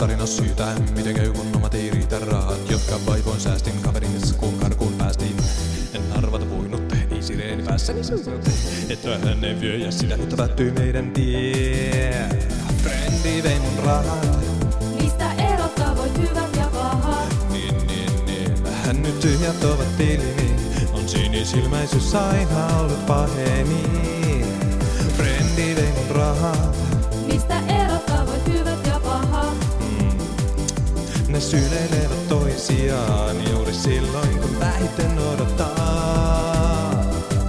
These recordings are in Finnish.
tarina syytä, miten käy kun omat ei riitä rahat, jotka vaivoin säästin kaverin kun karkuun päästiin. En arvata voinut, ei sireeni päässäni suunnilta, et vähän ne vyö ja sitä nyt päättyy meidän tie. Frendi vei mun rahat. Mistä erottaa voit hyvät ja pahat? Niin. Vähän nyt tyhjät ovat tilini. On sinisilmäisyys aina ollut paheni. Frendi vei mun rahat. Mistä erottaa voit hyvät ja pahat? Ne syleilevät toisiaan juuri silloin kun vähiten odottaa.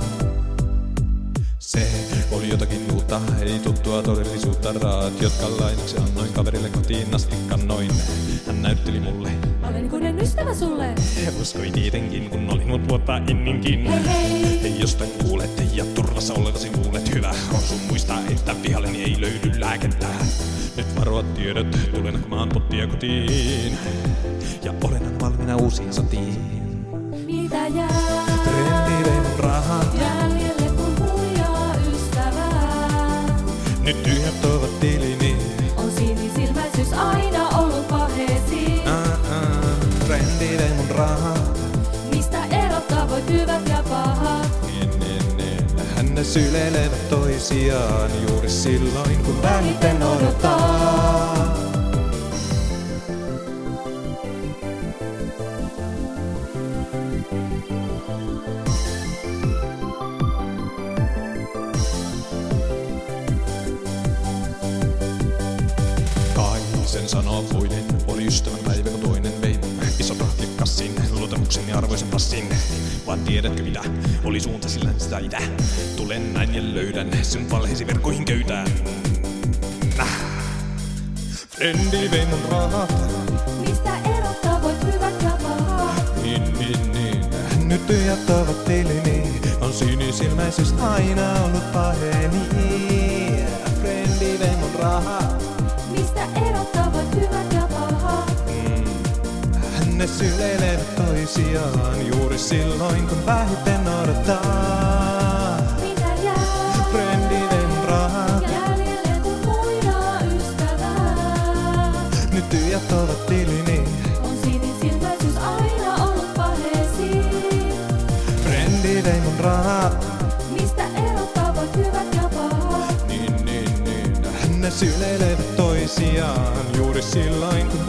Se oli jotakin uutta, ei tuttua todellisuutta. Rahat, jotka lainaksi annoin kaverille kotiin asti kannoin. Hän näytteli mulle. Olen ikuinen ystävä sulle. Uskoi tietenkin, kun olin mut vuotta ennenkin. Hei. Jos tän kuulet ja turvassa olevasi luulet, hyvä on sun muistaa, että pihalleni ei löydy lääkettä. Nyt varoa tiedät, tulen hakemaan pottia kotiin. Ja olen valmiina uusiin sotiin. Mitä jää? Frendi vei mun rahat. Jäljelle kun huijaa ystävää. Nyt tyhjät ovat tilini. On sinisilmäisyys aina ollut paheesi. Frendi vei mun rahat. Mistä erottaa voit hyvät ja pahat? Hän ne syleilevät toisiaan juuri silloin kun vähiten odottaa. Kai sen sanoo voinen, oli ystävän päivä kun toinen vei mun ison rahtikassin, luottamuksen ja arvoisen passin. Vaan tiedätkö mitä, oli suunta sillä sitä itä. Tulen näin ja löydän sun valheesi verkkoihin köytään. Frendi vei mun rahat. Mistä erottaa voit hyvät ja pahat? Niin. Nyt tyhjät ovat tilini. On sinisilmäisyys aina ollut paheni. Frendi vei mun rahat. Mistä erottaa voit hyvät ja pahat? Ne syleilevät toisiaan juuri silloin kun vähiten odottaa. Mitä jää? Frendi vei mun rahat. Jäljelle kun huijaa ystävää. Nyt tyhjät ovat tilini. On sinisilmäisyys aina ollut paheesi. Frendi vei mun rahat. Mistä erottaa voit hyvät ja pahat? Niin. Ne syleilevät toisiaan juuri silloin kun